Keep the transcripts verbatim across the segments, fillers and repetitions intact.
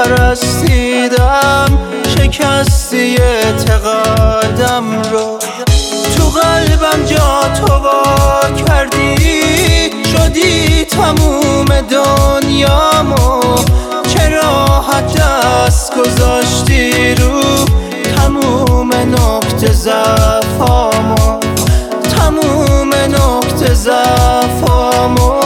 پرستیدم، شکستی اعتقادم رو. تو قلبم جا تو وا کردی، شدی تموم دنیامو. چرا حد دست گذاشتی رو تموم نقطه ضعفامو، تموم نقطه ضعفامو.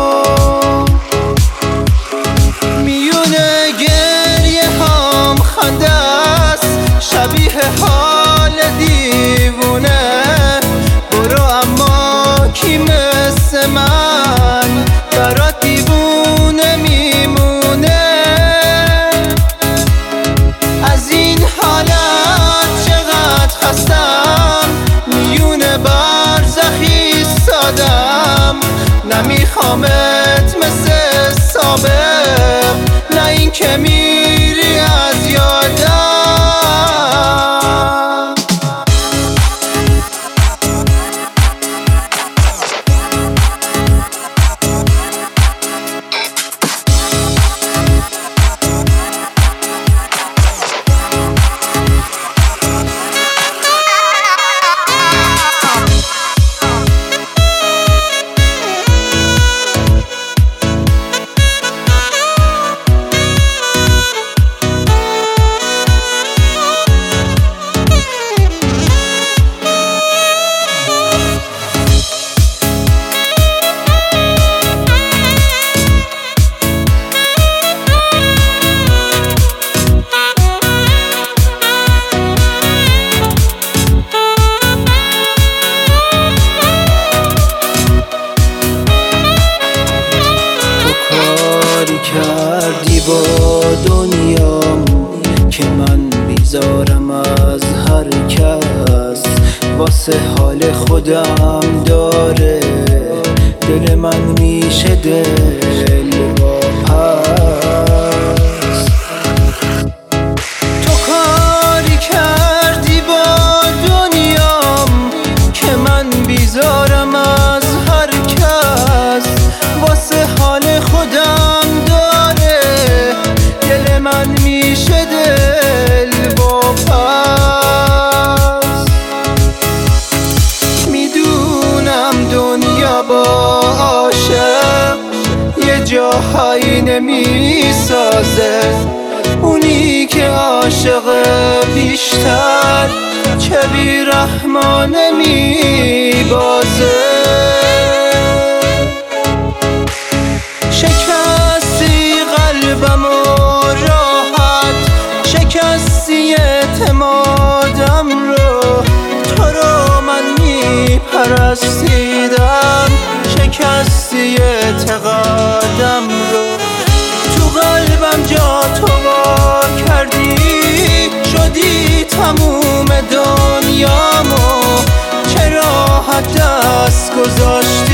میونه گریه هام خنده است، شبیه حال دیوونه. برو اما کی مثل من برات دیوونه میمونه. از این حالت چقدر خستم، میونه برزخ ایستادم. نمیخوامت مثل سابق، نه این که میری از یادم. کردی با دنیام که من بیزارم از هر کس. واسه حال خودم داره دل من میشه دل واپس. تو کاری کردی با دنیام که من بیزارم از هر کس. واسه حال خودم من میشه دل واپس. میدونم دنیا با عاشق یه جاهایی نمیسازه. اونی که عاشق بیشتر چه بیرحمانه میبازه. شکستی قلبمو راحت، شکستی اعتمادم رو. تو رو من میپرستیدم، شکستی اعتقادم رو. تو قلبم جا تو وا کردی، شدی تموم دنیامو. چرا حد دست گذاشتی